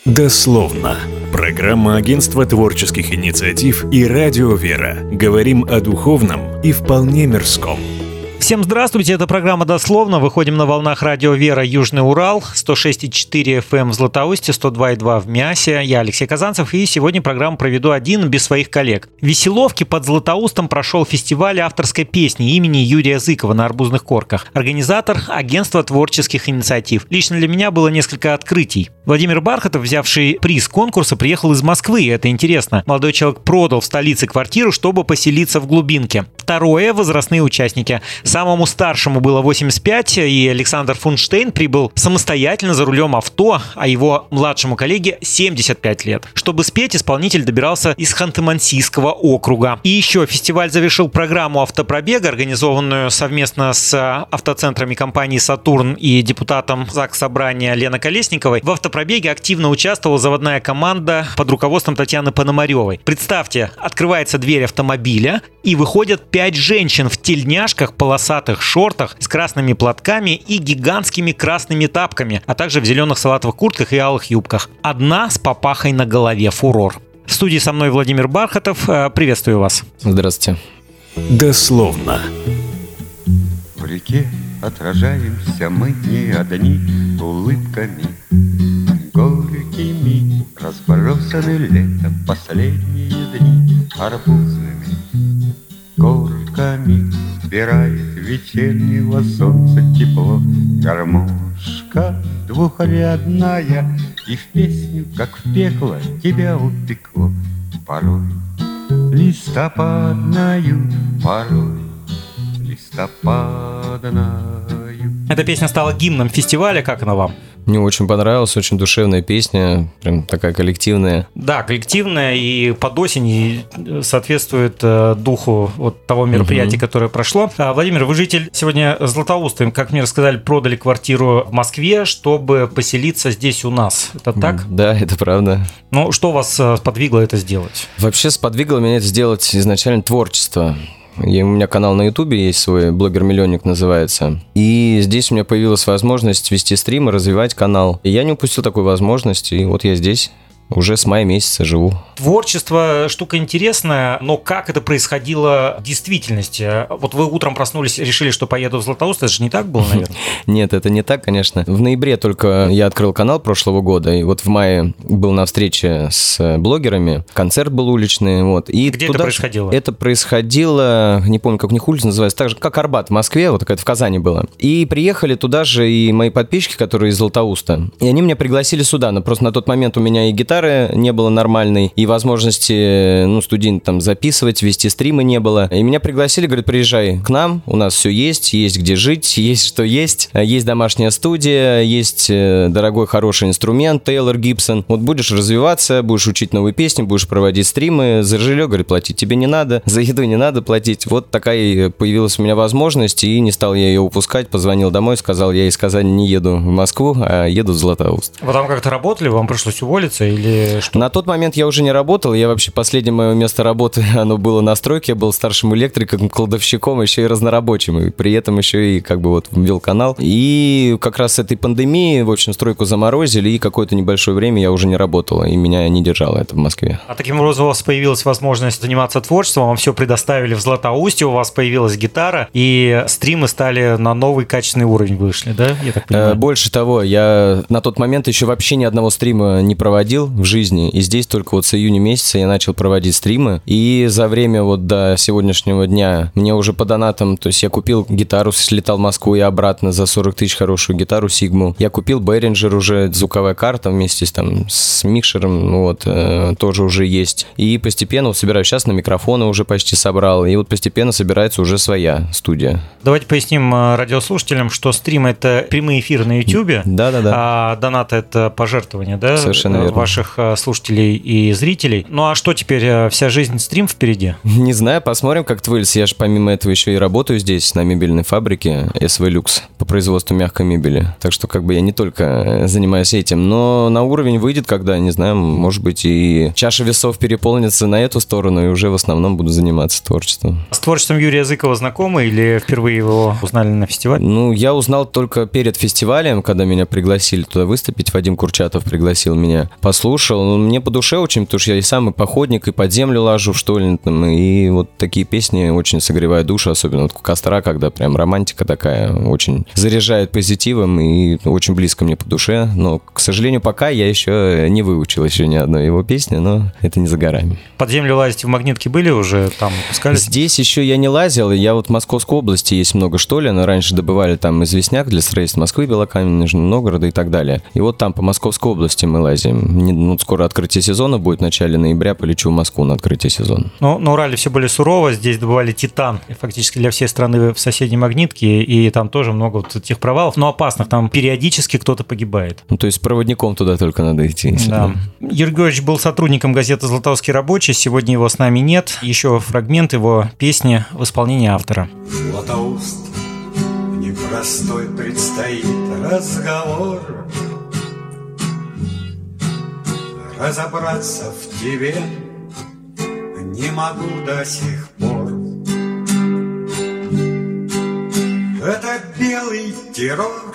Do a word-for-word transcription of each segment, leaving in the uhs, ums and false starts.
Дословно. Программа Агентства творческих инициатив и Радио Вера. Говорим о духовном и вполне мирском. Всем здравствуйте, это программа «Дословно». Выходим на волнах Радио Вера Южный Урал, сто шесть и четыре эф эм в Златоусте, сто два и два в Миасе. Я Алексей Казанцев, и сегодня программу проведу один, без своих коллег. В Веселовке под Златоустом прошел фестиваль авторской песни имени Юрия Зыкова на Арбузных Корках. Организатор – Агентство творческих инициатив. Лично для меня было несколько открытий. Владимир Бархатов, взявший приз конкурса, приехал из Москвы, и это интересно. Молодой человек продал в столице квартиру, чтобы поселиться в глубинке. Второе – возрастные участники. Самому старшему было восемьдесят пять, и Александр Фунштейн прибыл самостоятельно за рулем авто, а его младшему коллеге семьдесят пять лет. Чтобы спеть, исполнитель добирался из Ханты-Мансийского округа. И еще фестиваль завершил программу автопробега, организованную совместно с автоцентрами компании «Сатурн» и депутатом Заксобрания Леной Колесниковой. В автопробеге активно участвовала заводная команда под руководством Татьяны Пономаревой. Представьте, открывается дверь автомобиля, и выходят пять женщин в тельняшках, полосатых шортах с красными платками и гигантскими красными тапками, а также в зеленых салатовых куртках и алых юбках. Одна с папахой на голове. Фурор. В студии со мной Владимир Бархатов. Приветствую вас. Здравствуйте. Дословно. В реке отражаемся мы не одни улыбками горькими, разбросаны летом последние дни арбузными корками. Убирает вечернего солнца тепло гармошка двухрядная, и в песню, как в пекло, тебя упекло порой листопадною, порой листопадною. Эта песня стала гимном фестиваля. Как она вам? Мне очень понравилась, очень душевная песня, прям такая коллективная. Да, коллективная, и под осень соответствует духу вот того мероприятия, угу. которое прошло. Владимир, вы житель сегодня Златоуста, как мне рассказали, продали квартиру в Москве, чтобы поселиться здесь у нас. Это так? Да, это правда. Ну, что вас сподвигло это сделать? Вообще сподвигло меня это сделать изначально творчество. И у меня канал на Ютубе есть свой, блогер-миллионник называется. И здесь у меня появилась возможность вести стримы, развивать канал. И я не упустил такую возможность, и вот я здесь. Уже с мая месяца живу. Творчество – штука интересная, но как это происходило в действительности? Вот вы утром проснулись, решили, что поеду в Златоуст, это же не так было, наверное? Нет, это не так, конечно. В ноябре только я открыл канал прошлого года, и вот в мае был на встрече с блогерами, концерт был уличный. Вот. И где это происходило? Это происходило, не помню, как у них улица называется, так же, как Арбат в Москве, вот такая в Казани было. И приехали туда же и мои подписчики, которые из Златоуста. И они меня пригласили сюда, но просто на тот момент у меня и гитара не было нормальной, и возможности, ну, студент там записывать, вести стримы не было. И меня пригласили, говорят, приезжай к нам, у нас все есть, есть где жить, есть что есть, есть домашняя студия, есть дорогой хороший инструмент Тейлор Гибсон. Вот будешь развиваться, будешь учить новые песни, будешь проводить стримы, за жилье, говорит, платить тебе не надо, за еду не надо платить. Вот такая появилась у меня возможность, и не стал я ее упускать, позвонил домой, сказал, я из Казани не еду в Москву, а еду в Златоуст. Вы там как-то работали, вам пришлось уволиться или что? На тот момент я уже не работал, я вообще последнее мое место работы, оно было на стройке, я был старшим электриком, кладовщиком, еще и разнорабочим, и при этом еще и как бы вот вел канал. И как раз с этой пандемии, в общем, стройку заморозили, и какое-то небольшое время я уже не работал, и меня не держало это в Москве. А таким образом у вас появилась возможность заниматься творчеством, вам все предоставили в Златоусте, у вас появилась гитара, и стримы стали на новый качественный уровень вышли, да? Я так понимаю. Больше того, я на тот момент еще вообще ни одного стрима не проводил в жизни, и здесь только вот с июня месяца я начал проводить стримы, и за время вот до сегодняшнего дня мне уже по донатам, то есть я купил гитару, слетал в Москву и обратно за сорок тысяч хорошую гитару Сигму, я купил Behringer уже, звуковая карта вместе с, там, с микшером, вот, э, тоже уже есть, и постепенно вот собираю, сейчас на микрофоны уже почти собрал, и вот постепенно собирается уже своя студия. Давайте поясним радиослушателям, что стрим — это прямые эфиры на Ютубе, да-да-да, а донат — это пожертвование, да? Совершенно верно. Ваши наших слушателей и зрителей. Ну а что теперь, вся жизнь стрим впереди? Не знаю, посмотрим, как Твильс. Я же помимо этого еще и работаю здесь, на мебельной фабрике эс ви Lux по производству мягкой мебели. Так что как бы я не только занимаюсь этим, но на уровень выйдет, когда, не знаю, может быть, и чаша весов переполнится на эту сторону, и уже в основном буду заниматься творчеством. С творчеством Юрия Зыкова знакомы или впервые его узнали на фестивале? Ну, я узнал только перед фестивалем, когда меня пригласили туда выступить. Вадим Курчатов пригласил меня, послушал. Ну, мне по душе очень, потому что я и сам и походник, и под землю лажу в штольне, там, и вот такие песни очень согревают душу, особенно вот у костра, когда прям романтика такая, очень заряжает позитивом и очень близко мне по душе. Но, к сожалению, пока я еще не выучил еще ни одной его песни, но это не за горами. Под землю лазить в Магнитке были уже? Там пускали? Здесь еще я не лазил. Я вот в Московской области есть много штолен. Раньше добывали там известняк для строительства Москвы, Белокаменный, Нижнего Новгорода и так далее. И вот там по Московской области мы лазим. Не, ну, скоро открытие сезона будет, в начале ноября полечу в Москву на открытие сезона. Ну, на Урале все более сурово. Здесь добывали титан фактически для всей страны в соседней Магнитке. И там тоже много вот этих провалов, но опасных. Там периодически кто-то погибает. Ну, то есть проводником туда только надо идти. Да. Юрий Георгиевич был сотрудником газеты «Златоустский рабочий». Сегодня его с нами нет. Еще фрагмент его песни в исполнении автора. Златоуст, непростой предстоит разговор. Разобраться в тебе не могу до сих пор. Это белый террор,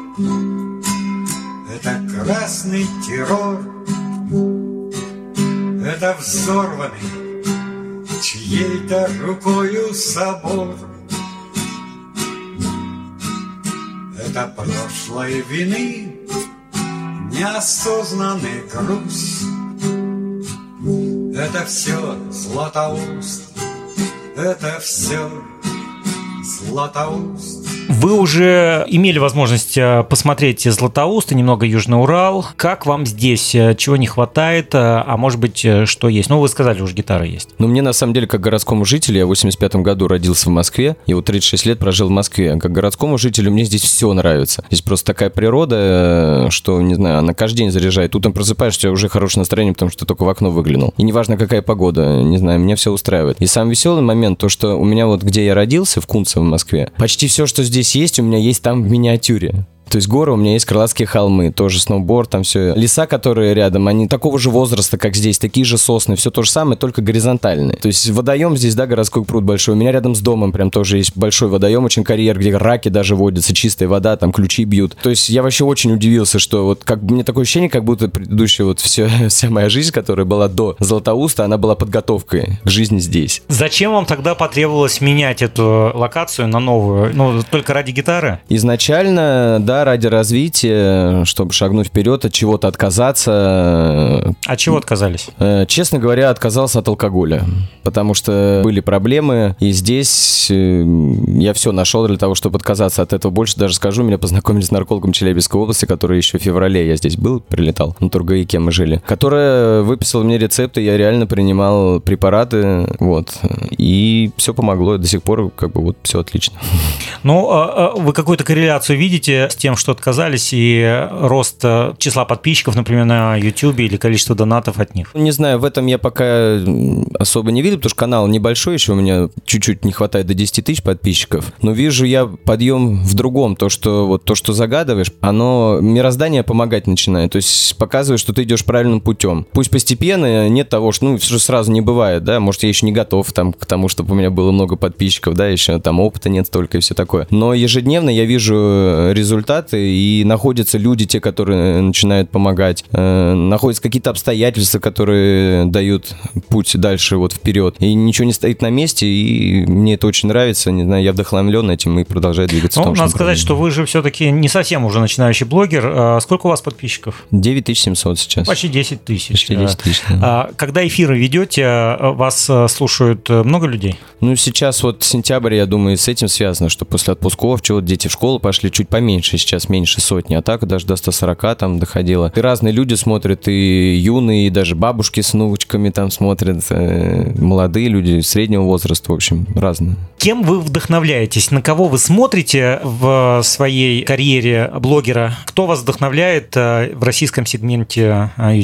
это красный террор, это взорванный чьей-то рукою собор. Это прошлой вины неосознанный груз. Это все Златоуст, это все Златоуст. Вы уже имели возможность посмотреть Златоуст и немного Южный Урал. Как вам здесь? Чего не хватает? А может быть, что есть? Ну, вы сказали, уже гитара есть. Ну, мне на самом деле, как городскому жителю, я в восемьдесят пятом году родился в Москве, и вот тридцать шесть лет прожил в Москве. Как городскому жителю мне здесь все нравится. Здесь просто такая природа, что, не знзнаю, она каждый день заряжает. Утром просыпаешься, у тебя уже хорошее настроение, потому что только в окно выглянул. И неважно, какая погода, не знаю, меня все устраивает. И самый веселый момент, то, что у меня вот, где я родился, в Кунцево, в Москве, почти все, что здесь есть, у меня есть там в миниатюре. То есть горы, у меня есть Крылатские холмы, тоже сноуборд, там все. Леса, которые рядом, они такого же возраста, как здесь, такие же сосны, все то же самое, только горизонтальные. То есть водоем здесь, да, городской пруд большой. У меня рядом с домом прям тоже есть большой водоем, очень карьер, где раки даже водятся, чистая вода, там ключи бьют. То есть я вообще очень удивился, что вот как мне такое ощущение, как будто предыдущая вот все, вся моя жизнь, которая была до Златоуста, она была подготовкой к жизни здесь. Зачем вам тогда потребовалось менять эту локацию на новую? Ну, только ради гитары? Изначально, да, ради развития, чтобы шагнуть вперед, от чего-то отказаться. От чего отказались? Честно говоря, отказался от алкоголя, потому что были проблемы, и здесь я все нашел для того, чтобы отказаться от этого. Больше даже скажу, меня познакомили с наркологом Челябинской области, который еще в феврале, я здесь был, прилетал, на Тургаяке мы жили, которая выписала мне рецепты, я реально принимал препараты, вот, и все помогло, до сих пор как бы вот все отлично. Ну, вы какую-то корреляцию видите с тем, что отказались, и рост числа подписчиков, например, на YouTube или количество донатов от них? Не знаю, в этом я пока особо не видел, потому что канал небольшой, еще у меня чуть-чуть не хватает до десять тысяч подписчиков, но вижу я подъем в другом, то, что вот то, что загадываешь, оно мироздание помогать начинает, то есть показывает, что ты идешь правильным путем. Пусть постепенно, нет того, что, ну, все сразу не бывает, да, может, я еще не готов там к тому, чтобы у меня было много подписчиков, да, еще там опыта нет столько и все такое, но ежедневно я вижу результаты, и находятся люди, те, которые начинают помогать, э, находятся какие-то обстоятельства, которые дают путь дальше вот вперед, и ничего не стоит на месте, и мне это очень нравится, не знаю, я вдохновлен этим и продолжаю двигаться. Ну, в том, надо сказать, что вы же все-таки не совсем уже начинающий блогер. А сколько у вас подписчиков? девять тысяч семьсот сейчас. Почти десять тысяч. Почти десять тысяч, да. А когда эфиры ведете, вас слушают много людей? Ну, сейчас вот сентябрь, я думаю, с этим связано, что после отпусков чего-то дети в школу пошли чуть поменьше, сейчас меньше сотни, а так даже до ста сорока там доходило. И разные люди смотрят, и юные, и даже бабушки с внучками там смотрят, э, молодые люди среднего возраста, в общем, разные. Кем вы вдохновляетесь? На кого вы смотрите в своей карьере блогера? Кто вас вдохновляет в российском сегменте YouTube?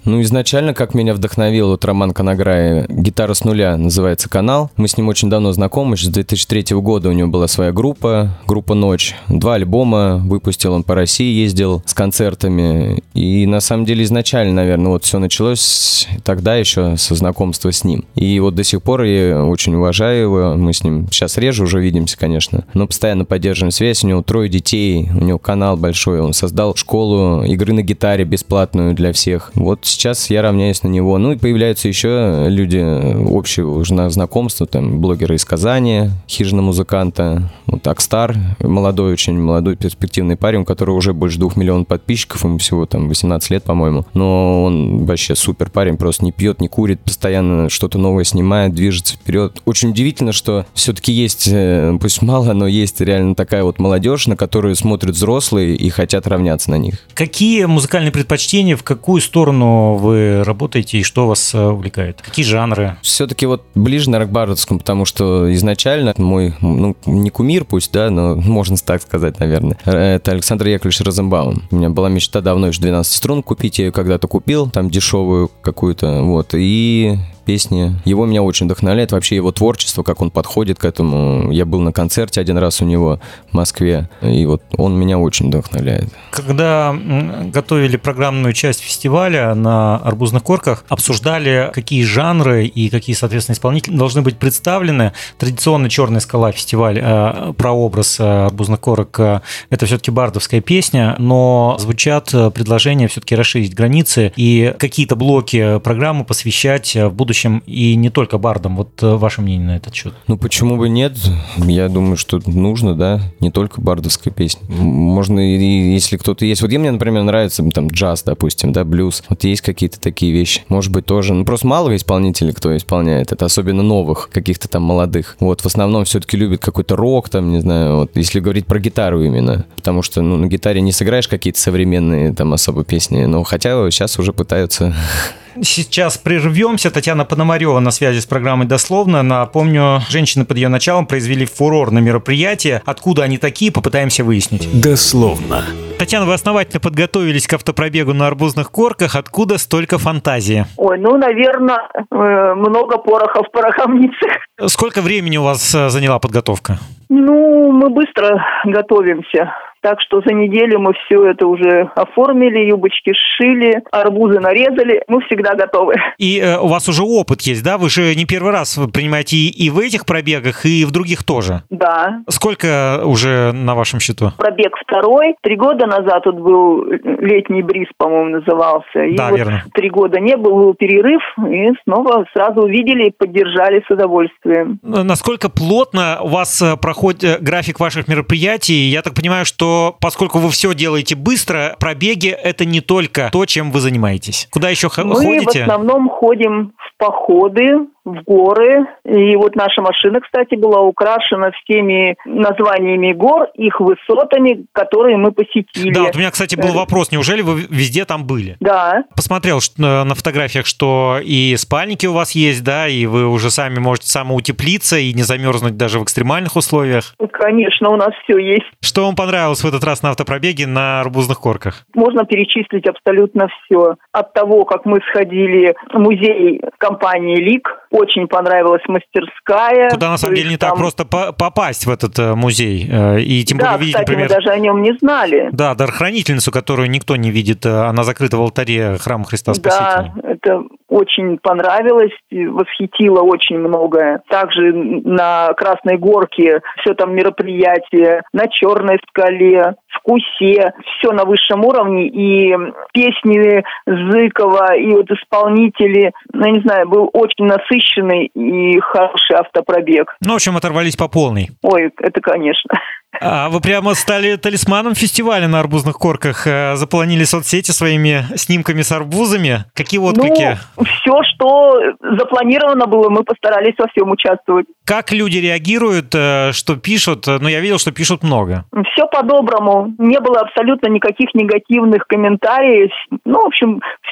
Ну, изначально, как меня вдохновил вот Роман Конограй, «Гитара с нуля» называется канал. Мы с ним очень давно знакомы, еще с две тысячи третьего года у него была своя группа, группа «Ночь». Два альбома выпустил, он по России ездил с концертами. И на самом деле изначально, наверное, вот все началось тогда еще со знакомства с ним. И вот до сих пор я очень уважаю его, мы с ним сейчас реже уже видимся, конечно, но постоянно поддерживаем связь. У него трое детей, у него канал большой, он создал школу игры на гитаре бесплатную для всех. Вот сейчас я равняюсь на него. Ну и появляются еще люди общего уже на знакомство, там блогеры из Казани, «Хижина музыканта», вот Акстар, молодой, очень молодой перспективный парень, у которого уже больше двух миллионов подписчиков, ему всего там восемнадцать лет, по-моему. Но он вообще супер парень, просто не пьет, не курит, постоянно что-то новое снимает, движется вперед. Очень удивительно, что все-таки есть, пусть мало, но есть реально такая вот молодежь, на которую смотрят взрослые и хотят равняться на них. Какие музыкальные предпочтения, в какую сторону вы работаете и что вас увлекает? Какие жанры? Все-таки вот ближе на рок-бардовском, потому что изначально мой, ну, не кумир пусть, да, но можно так сказать, наверное, это Александр Яковлевич Розенбаум. У меня была мечта давно еще двенадцать струн купить, я ее когда-то купил, там дешевую какую-то, вот, и песни. Его меня очень вдохновляет, вообще его творчество, как он подходит к этому. Я был на концерте один раз у него в Москве, и вот он меня очень вдохновляет. Когда готовили программную часть фестиваля на «Арбузных корках», обсуждали, какие жанры и какие, соответственно, исполнители должны быть представлены. Традиционно «Черная скала» фестиваль э, про образ «Арбузных корок» э, это все-таки бардовская песня, но звучат предложения все-таки расширить границы и какие-то блоки программы посвящать в будущем и не только бардам. Вот ваше мнение на этот счет? Ну, почему бы нет? Я думаю, что нужно, да, не только бардовская песня. Можно, и, если кто-то есть... Вот мне, например, нравится там джаз, допустим, да, блюз. Вот есть какие-то такие вещи. Может быть, тоже... Ну, просто мало исполнителей, кто исполняет это, особенно новых, каких-то там молодых. Вот, в основном все-таки любят какой-то рок, там, не знаю, вот, если говорить про гитару именно. Потому что, ну, на гитаре не сыграешь какие-то современные там особо песни, но хотя сейчас уже пытаются... Сейчас прервемся. Татьяна Пономарева на связи с программой «Дословно». Напомню, женщины под ее началом произвели фурор на мероприятии. Откуда они такие, попытаемся выяснить. Дословно. Татьяна, вы основательно подготовились к автопробегу на «Арбузных корках». Откуда столько фантазии? Ой, ну, наверное, много пороха в пороховницах. Сколько времени у вас заняла подготовка? Ну, мы быстро готовимся. Так что за неделю мы все это уже оформили, юбочки сшили, арбузы нарезали. Мы всегда готовы. И э, у вас уже опыт есть, да? Вы же не первый раз принимаете и, и в этих пробегах, и в других тоже. Да. Сколько уже на вашем счету? Пробег второй. Три года назад тут был летний бриз, по-моему, назывался. И да, вот верно. Три года не был, был перерыв, и снова сразу увидели и поддержали с удовольствием. Насколько плотно у вас проходит график ваших мероприятий? Я так понимаю, что поскольку вы все делаете быстро, пробеги — это не только то, чем вы занимаетесь. Куда еще Мы ходите? Мы в основном ходим в походы, в горы. И вот наша машина, кстати, была украшена всеми названиями гор, их высотами, которые мы посетили. Да, вот у меня, кстати, был вопрос. Неужели вы везде там были? Да. Посмотрел что, на фотографиях, что и спальники у вас есть, да, и вы уже сами можете самоутеплиться и не замерзнуть даже в экстремальных условиях. Конечно, у нас все есть. Что вам понравилось в этот раз на автопробеге на «Арбузных корках»? Можно перечислить абсолютно все. От того, как мы сходили в музей компании «Лик», очень понравилась мастерская. Куда, на самом деле, не там... так просто попасть в этот музей. И тем да, более видеть, кстати, например... мы даже о нем не знали. Да, дарохранительницу, которую никто не видит. Она закрыта в алтаре храма Христа Спасителя. Да, это очень понравилось, восхитило очень многое. Также на Красной Горке все там мероприятия, на Черной скале, в Кусе, все на высшем уровне. И песни Зыкова, и вот исполнители, ну, не знаю, был очень насыщенный и хороший автопробег. Ну, в общем, оторвались по полной. Ой, это конечно. А вы прямо стали талисманом фестиваля на «Арбузных корках», заполонили соцсети своими снимками с арбузами. Какие отклики? Ну, все, что запланировано было, мы постарались во всем участвовать. Как люди реагируют, что пишут? Ну, я видел, что пишут много. Все по-доброму. Не было абсолютно никаких негативных комментариев. Ну, в общем,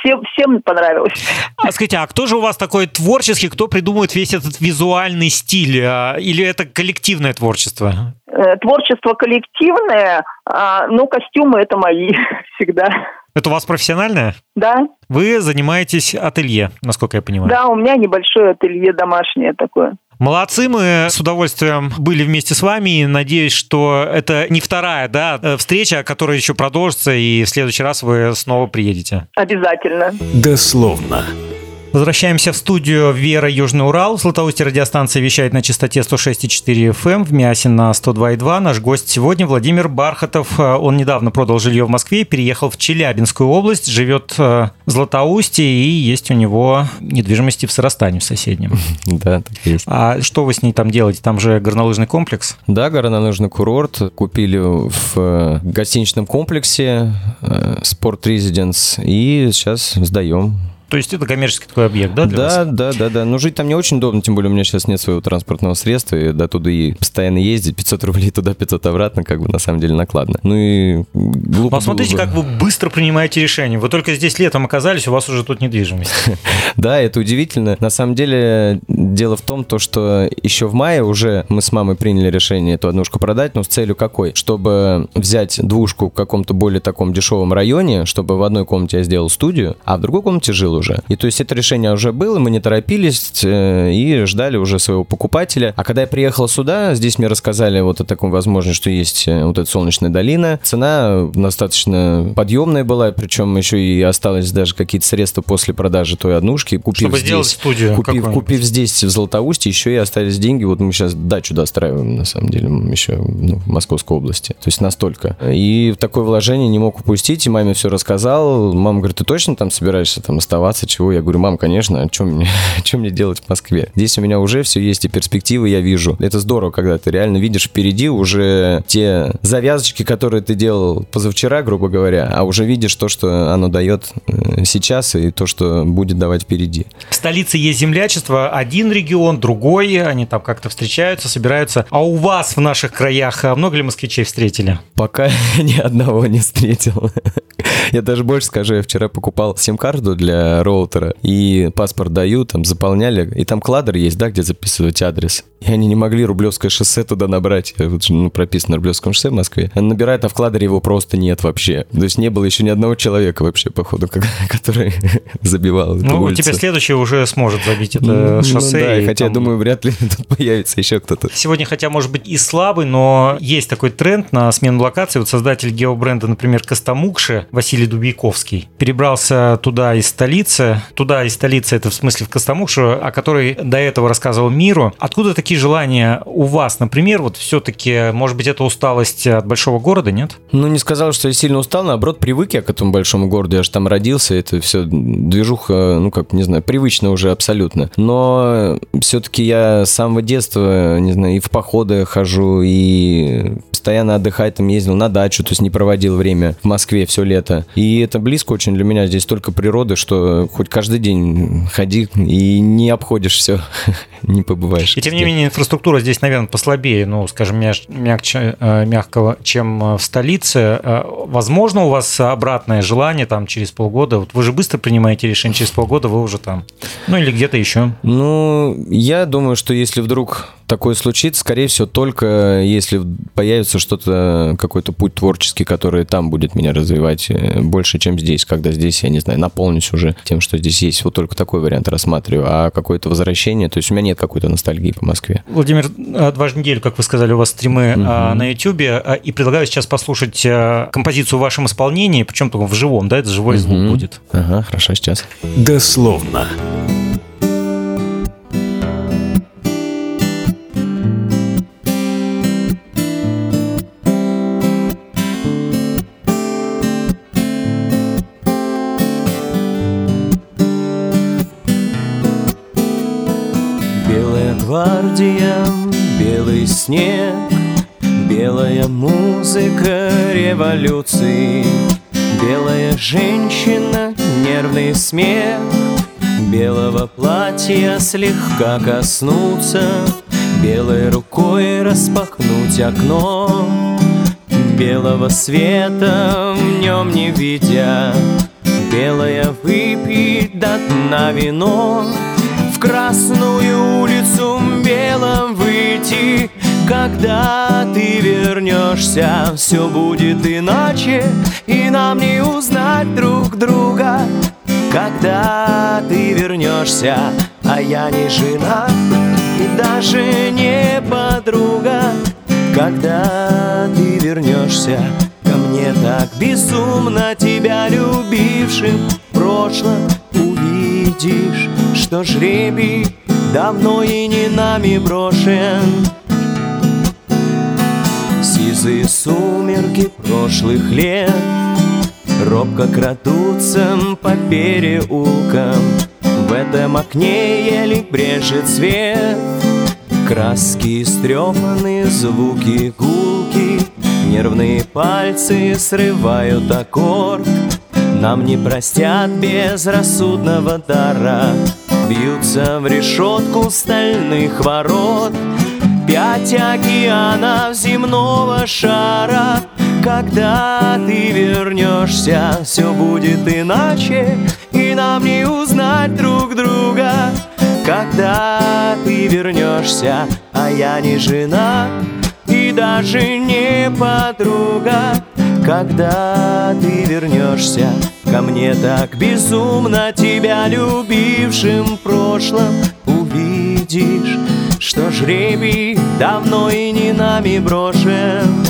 всем, всем понравилось. А скажите, а кто же у вас такой творческий, кто придумывает весь этот визуальный стиль? Или это коллективное творчество? Творчество коллективное, но костюмы это мои всегда. Это у вас профессиональное? Да. Вы занимаетесь ателье, насколько я понимаю. Да, у меня небольшое ателье домашнее такое. Молодцы, мы с удовольствием были вместе с вами, и надеюсь, что это не вторая, да, встреча, которая еще продолжится, и в следующий раз вы снова приедете. Обязательно. Дословно. Возвращаемся в студию Вера, Южный Урал. В Златоусте радиостанция вещает на частоте сто шесть и четыре эф эм, в Миасе на сто два и два. Наш гость сегодня Владимир Бархатов. Он недавно продал жилье в Москве, переехал в Челябинскую область, живет в Златоусте, и есть у него недвижимости в Сыростане, в соседнем. Да, так есть. А что вы с ней там делаете? Там же горнолыжный комплекс? Да, горнолыжный курорт. Купили в гостиничном комплексе Sport Residence, и сейчас сдаем. То есть это коммерческий такой объект, да, для да, вас? Да, да, да, да. Но жить там не очень удобно, тем более у меня сейчас нет своего транспортного средства, и до туда и постоянно ездить, пятьсот рублей туда, пятьсот обратно, как бы на самом деле накладно. Ну и глупо. Но смотрите, бы... как вы быстро принимаете решения. Вы только здесь летом оказались, у вас уже тут недвижимость. Да, это удивительно. На самом деле дело в том, что еще в мае уже мы с мамой приняли решение эту однушку продать, но с целью какой? Чтобы взять двушку в каком-то более таком дешевом районе, чтобы в одной комнате я сделал студию, а в другой комнате жил уже. И то есть это решение уже было, мы не торопились э, и ждали уже своего покупателя. А когда я приехал сюда, здесь мне рассказали вот о таком возможности, что есть вот эта солнечная долина. Цена достаточно подъемная была, причем еще и осталось даже какие-то средства после продажи той однушки. Купив Чтобы здесь, сделать студию купив, купив здесь в Златоусте, еще и остались деньги. Вот мы сейчас дачу достраиваем, на самом деле, еще ну, в Московской области. То есть настолько. И такое вложение не мог упустить, и маме все рассказал. Мама говорит, ты точно там собираешься там оставаться? Чего? Я говорю, мам, конечно, а что мне, что мне делать в Москве? Здесь у меня уже все есть, и перспективы я вижу. Это здорово, когда ты реально видишь впереди уже те завязочки, которые ты делал позавчера, грубо говоря, а уже видишь то, что оно дает сейчас, и то, что будет давать впереди. В столице есть землячество, один регион, другой, они там как-то встречаются, собираются. А у вас в наших краях много ли москвичей встретили? Пока ни одного не встретил. Я даже больше скажу, я вчера покупал сим-карту для роутера, и паспорт даю, там заполняли, и там кладер есть, да, где записывать адрес. И они не могли Рублевское шоссе туда набрать. Вот, ну, прописано Рублевское шоссе в Москве. Они набирают, а в кладере его просто нет вообще. То есть не было еще ни одного человека вообще, походу, который забивал эту Ну, улицу. теперь следующий уже сможет забить это ну, шоссе. Ну, да, и хотя, там... я думаю, вряд ли тут появится еще кто-то. Сегодня, хотя, может быть, и слабый, но есть такой тренд на смену локации. Вот создатель геобренда, например, Костомукши, Василий Дубейковский, перебрался туда из столицы. Туда из столицы, это в смысле в Костомукшу, о которой до этого рассказывал миру. Откуда такие желания у вас, например, вот все-таки, может быть, это усталость от большого города, нет? Ну, не сказал, что я сильно устал, наоборот, привык я к этому большому городу, я же там родился, это все движуха, ну, как, не знаю, привычно уже абсолютно. Но все-таки я с самого детства, не знаю, и в походы хожу, и постоянно отдыхать, там ездил на дачу, то есть не проводил время в Москве все лето. И это близко очень для меня, здесь столько природы, что хоть каждый день ходи и не обходишь все, не побываешь. И тем не менее инфраструктура здесь, наверное, послабее, ну, скажем, мягче, мягкого, чем в столице. Возможно, у вас обратное желание там через полгода, вот вы же быстро принимаете решение, через полгода вы уже там, ну или где-то еще. Ну, я думаю, что если вдруг такое случится, скорее всего, только если появится что-то, какой-то путь творческий, который там будет меня развивать больше, чем здесь, когда здесь, я не знаю, наполнюсь уже тем, что здесь есть. Вот только такой вариант рассматриваю, а какое-то возвращение, то есть у меня нет какой-то ностальгии по Москве. Владимир, дважды в неделю, как вы сказали, у вас стримы угу. на Ютубе, и предлагаю сейчас послушать композицию в вашем исполнении, причем только в живом, да, это живой угу. звук будет. Ага, хорошо, сейчас. Дословно. Гвардия, белый снег, белая музыка революции, белая женщина, нервный смех, белого платья слегка коснуться, белой рукой распахнуть окно, белого света в нем не видя, белое выпить до дна вино, в Красную улицу белом выйти. Когда ты вернешься, все будет иначе, и нам не узнать друг друга. Когда ты вернешься, а я не жена и даже не подруга. Когда ты вернешься ко мне так безумно, тебя любившим в прошлом, увидишь, что жребий давно и не нами брошен. Сизые сумерки прошлых лет робко крадутся по переулкам. В этом окне еле брежет свет, краски истрепанные, звуки гулки, нервные пальцы срывают аккорд. Нам не простят безрассудного дара, бьются в решетку стальных ворот. Пять океанов земного шара. Когда ты вернешься, все будет иначе, и нам не узнать друг друга. Когда ты вернешься, а я не жена и даже не подруга. Когда ты вернешься ко мне так безумно, тебя любившим в прошлом, увидишь, что жребий давно и не нами брошен.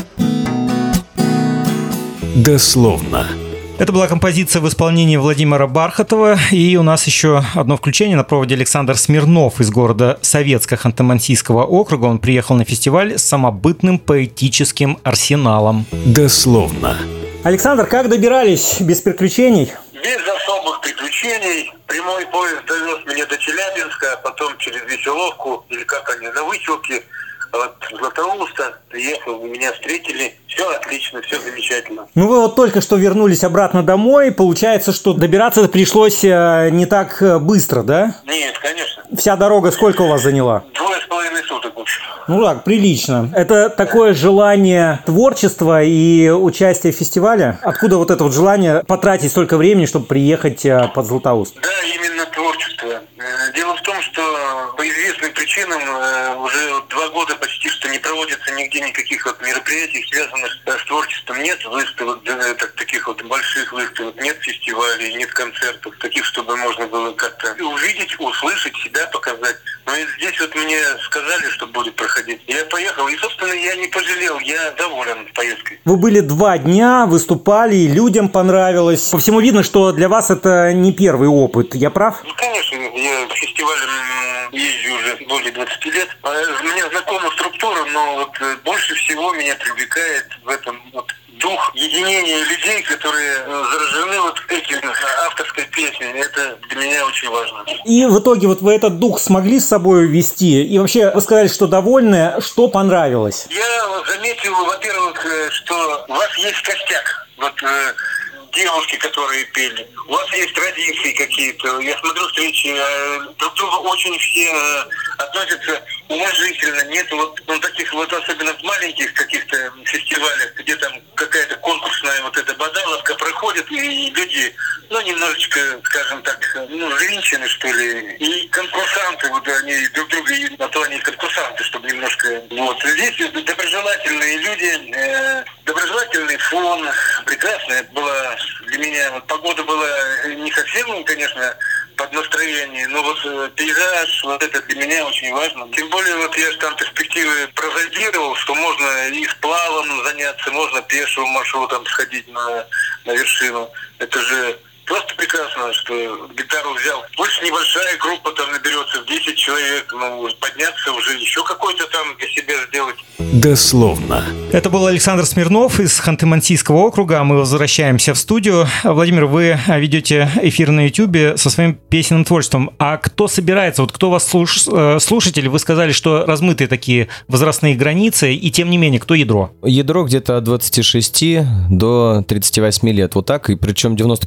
Дословно. Это была композиция в исполнении Владимира Бархатова. И у нас еще одно включение. На проводе Александр Смирнов из города Советска Ханты-Мансийского округа. Он приехал на фестиваль с самобытным поэтическим арсеналом. Дословно. Александр, как добирались без приключений? Без особых приключений. Прямой поезд довез меня до Челябинска, а потом через Веселовку, или как они, на Выселке, от Златоуста приехал, меня встретили. Все отлично, все замечательно. Ну, вы вот только что вернулись обратно домой. Получается, что добираться пришлось не так быстро, да? Нет, конечно. Вся дорога сколько у вас заняла? Двое с половиной суток, в общем. Ну так, прилично. Это такое желание творчества и участия в фестивале? Откуда вот это вот желание потратить столько времени, чтобы приехать под Златоуст? Да, именно творчество. Дело в том, что по известным причинам уже два года почти что не проводится нигде никаких вот мероприятий, связанных с творчеством. Нет выставок, таких вот больших выставок, нет фестивалей, нет концертов, таких, чтобы можно было как-то увидеть, услышать, себя показать. Но и здесь вот мне сказали, что будет проходить. Я поехал, и, собственно, я не пожалел, я доволен поездкой. Вы были два дня, выступали, и людям понравилось. По всему видно, что для вас это не первый опыт. Я прав? Ну, конечно, я по фестивалям езжу уже более двадцати лет. Мне знакома структура, но вот больше всего меня привлекает в этом вот дух единения людей, которые заражены вот этим авторской песней. Это для меня очень важно. И в итоге вот вы этот дух смогли с собой ввести? И вообще вы сказали, что довольны. Что понравилось? Я заметил, во-первых, что у вас есть костяк. Вот девушки, которые пели. У вас есть традиции какие-то. Я смотрю встречи, друг к другу очень все относятся уважительно. Нет вот ну, таких вот, особенно в маленьких каких-то фестивалях, где там какая-то конкурсная вот эта бадаловка проходит, и люди, ну, немножечко, скажем так, ну, взвинчены, что ли. И конкурсанты, вот они друг друга, а то они конкурсанты, чтобы немножко... Вот. Здесь доброжелательные люди, э, доброжелательный фон, прекрасная была для меня. Вот погода была не совсем, конечно, под настроение, но вот пейзаж, вот это для меня очень важно. Тем более, вот я же там перспективы прозондировал, что можно и сплавом заняться, можно пешим маршрутом сходить на, на вершину. Это же просто прекрасно, что гитару взял. Больше небольшая группа там наберется в десять человек, ну, подняться уже еще какой-то там для себя сделать. Дословно. Это был Александр Смирнов из Ханты-Мансийского округа. Мы возвращаемся в студию. Владимир, вы ведете эфир на YouTube со своим песенным творчеством. А кто собирается? Вот кто у вас слуш... слушатель? Вы сказали, что размытые такие возрастные границы, и тем не менее, кто ядро? Ядро где-то от двадцати шести до тридцати восьми лет. Вот так. И причем девяносто процентов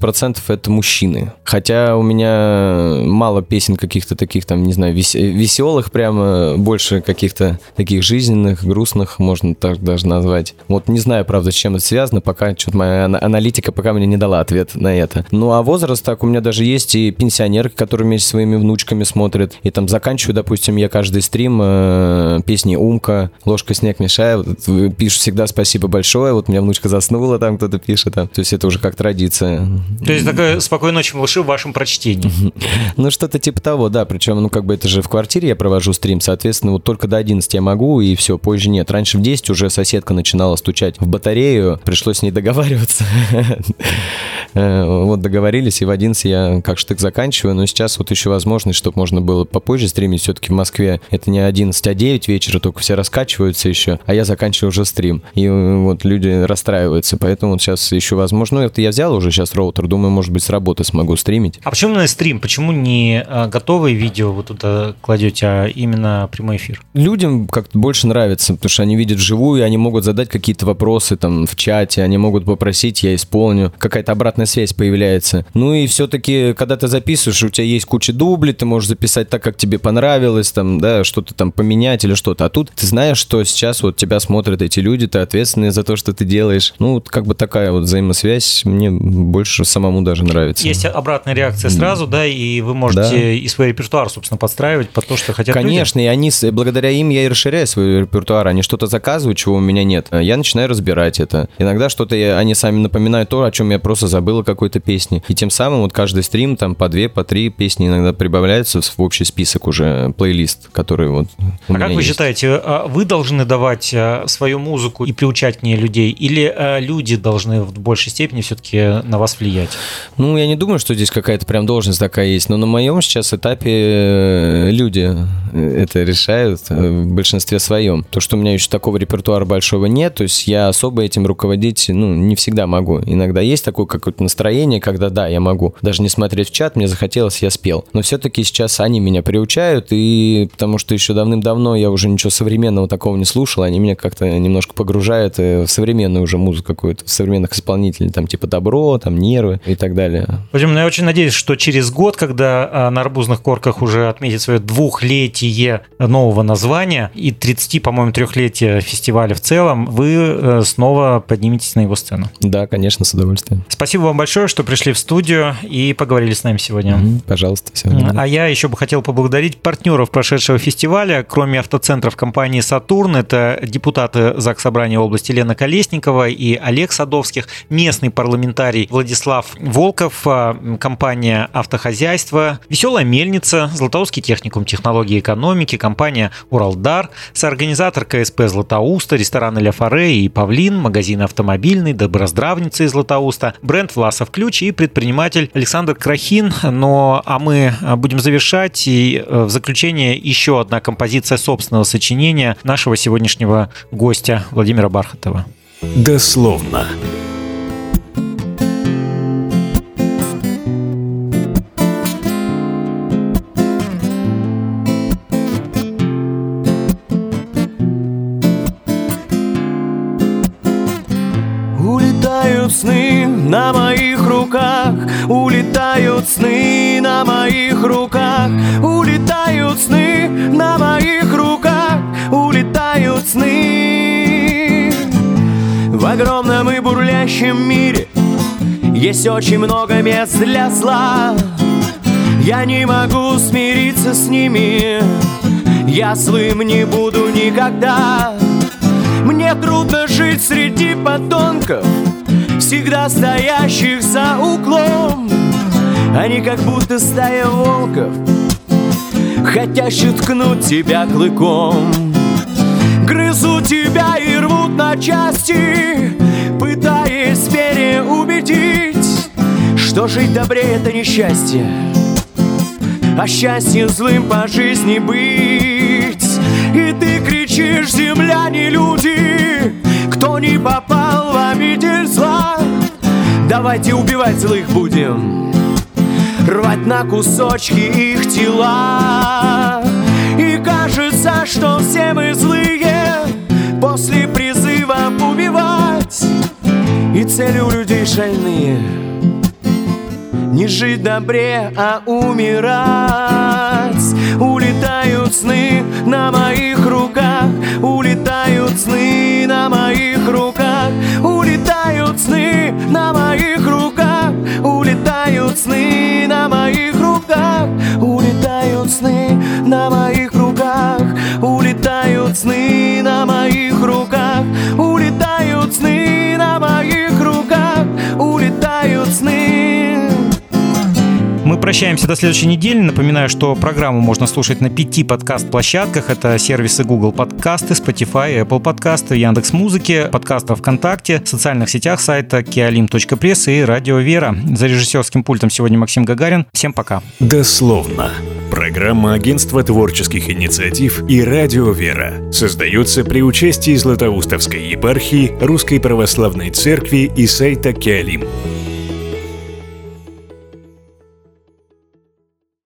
процентов это мужчины. Хотя у меня мало песен каких-то таких там, не знаю, вес- веселых прямо, больше каких-то таких жизненных, грустных, можно так даже назвать. Вот не знаю, правда, с чем это связано, пока что-то моя аналитика пока мне не дала ответ на это. Ну, а возраст так, у меня даже есть и пенсионерки, которые вместе со своими внучками смотрят, и там заканчиваю, допустим, я каждый стрим э, песни «Умка», «Ложка снег мешает», вот, пишу всегда «Спасибо большое», вот у меня внучка заснула, там кто-то пишет, там. То есть это уже как традиция. То есть такая «Спокойной ночи, малыши» в вашем прочтении. Ну, что-то типа того, да, причем, ну, как бы это же в квартире я провожу стрим, соответственно, вот только до одиннадцати я могу, и все, позже нет. Раньше в десять уже соседка начинала стучать в батарею, пришлось с ней договариваться. Вот договорились, и в одиннадцать я как штык заканчиваю, но сейчас вот еще возможность, чтобы можно было попозже стримить, все-таки в Москве это не одиннадцать, а девять вечера, только все раскачиваются еще, а я заканчиваю уже стрим, и вот люди расстраиваются, поэтому вот сейчас еще возможно, ну это я взял уже сейчас роутер, думаю, может быть с работы смогу стримить. А почему именно стрим? Почему не готовые видео вы туда кладете, а именно прямой эфир? Людям как-то больше нравится, потому что они видят вживую, и они могут задать какие-то вопросы там в чате, они могут попросить, я исполню, какая-то обратная связь появляется. Ну и все-таки, когда ты записываешь, у тебя есть куча дублей, ты можешь записать так, как тебе понравилось, там, да, что-то там поменять или что-то. А тут ты знаешь, что сейчас вот тебя смотрят эти люди, ты ответственный за то, что ты делаешь. Ну, вот как бы такая вот взаимосвязь мне больше самому даже нравится. Есть обратная реакция сразу, да, и вы можете да. и свой репертуар, собственно, подстраивать под то, что хотят люди. Конечно, и они, благодаря им я и расширяю свой репертуар. Они что-то заказывают, чего у меня нет. Я начинаю разбирать это. Иногда что-то я, они сами напоминают то, о чем я просто забыл какой-то песни. И тем самым вот каждый стрим там по две, по три песни иногда прибавляются в общий список уже, плейлист, который вот у а меня как вы есть. Считаете, вы должны давать свою музыку и приучать к ней людей, или люди должны в большей степени все-таки на вас влиять? Ну, я не думаю, что здесь какая-то прям должность такая есть, но на моем сейчас этапе люди это решают в большинстве своем. То, что у меня еще такого репертуара большого нет, то есть я особо этим руководить, ну, не всегда могу. Иногда есть такое какое-то настроение, когда да, я могу даже не смотреть в чат, мне захотелось, я спел. Но все-таки сейчас они меня приучают, и потому что еще давным-давно я уже ничего современного такого не слушал, они меня как-то немножко погружают в современную уже музыку какую-то, в современных исполнителей, там типа Добро, там Нервы и так далее. Вадим, я очень надеюсь, что через год, когда на Арбузных корках уже отметит свое двухлетие нового названия и тридцать, по-моему, трехлетие фестиваля в целом, вы снова подниметесь на его сцену. Да, конечно, с удовольствием. Спасибо вам большое, что пришли в студию и поговорили с нами сегодня. Mm-hmm, пожалуйста. Всего а я еще бы хотел поблагодарить партнеров прошедшего фестиваля, кроме автоцентров компании «Сатурн», это депутаты Заксобрания области Лена Колесникова и Олег Садовских, местный парламентарий Владислав Волков, компания «Автохозяйство», «Веселая мельница», Златоустский техникум технологии и экономики, компания «Уралдар», соорганизатор ка эс пэ Златоуста, рестораны «Ля Форе» и «Павлин», магазин «Автомобильный», «Доброздравница» из Златоуста, бренд «Власов Ключ» и предприниматель Александр Крахин. Ну, а мы будем завершать. И в заключение еще одна композиция собственного сочинения нашего сегодняшнего гостя Владимира Бархатова. Дословно. Улетают сны на моих руках, улетают сны на моих руках, улетают сны на моих руках, улетают сны. В огромном и бурлящем мире есть очень много мест для зла. Я не могу смириться с ними, я злым не буду никогда. Мне трудно жить среди подонков, всегда стоящих за углом. Они как будто стая волков, хотящих ткнуть тебя клыком. Грызут тебя и рвут на части, пытаясь переубедить, что жить добрее — это несчастье, а счастье злым по жизни быть. И ты кричишь: земляне, люди, кто не попал в обитель зла, давайте убивать злых будем, рвать на кусочки их тела. И кажется, что все мы злые после призыва убивать, и цели у людей шальные. не жить добре, а умирать. Улетают сны на моих руках, улетают сны на моих руках, улетают сны на моих руках, улетают сны на моих руках, улетают сны на моих руках, улетают сны на моих руках, улетают сны на моих руках, улетают сны. Мы прощаемся до следующей недели. Напоминаю, что программу можно слушать на пяти подкаст-площадках. Это сервисы Google подкасты, Spotify, Apple подкасты, Яндекс.Музыки, подкасты ВКонтакте, в социальных сетях сайта киалим точка пресс и Радио Вера. За режиссерским пультом сегодня Максим Гагарин. Всем пока. Дословно. Программа Агентства творческих инициатив и Радио Вера создается при участии Златоустовской епархии, Русской Православной Церкви и сайта Киалим.